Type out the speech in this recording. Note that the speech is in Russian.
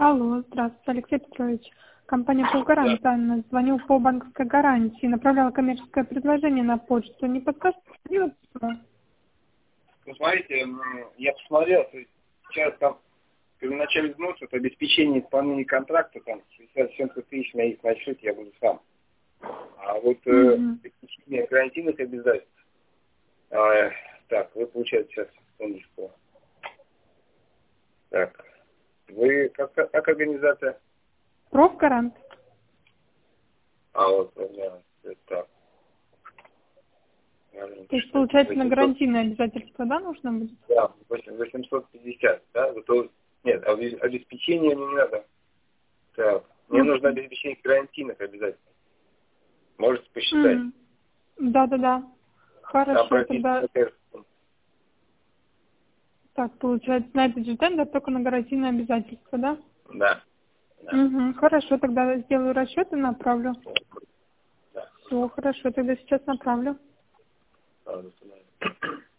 Алло, здравствуйте, Алексей Петрович. Компания «Полгарант», Анна. Звоню по банковской гарантии. Направляла коммерческое предложение на почту. Не подскажете? Ну, смотрите, я посмотрел, то есть сейчас там первоначальный взнос, это обеспечение исполнения контракта, там 60-70 тысяч у меня есть на счете, я буду сам. А вот обеспечение гарантийных обязательств, так, вы получаете сейчас, секундочку. Так, вы как организация? Профгарант. А вот у меня так. То есть, получается, на гарантийное обязательство, да, нужно будет? Да, 850, да? Нет, обеспечение мне не надо. Так, мне нужно обеспечение гарантийных обязательств. Можете посчитать? Да. Хорошо, тогда... Написано, Так, получается, на этот же тендер только на гарантийное обязательство, да? Да. Хорошо, тогда сделаю расчет и направлю. Да. Все, хорошо, тогда сейчас направлю. Ладно,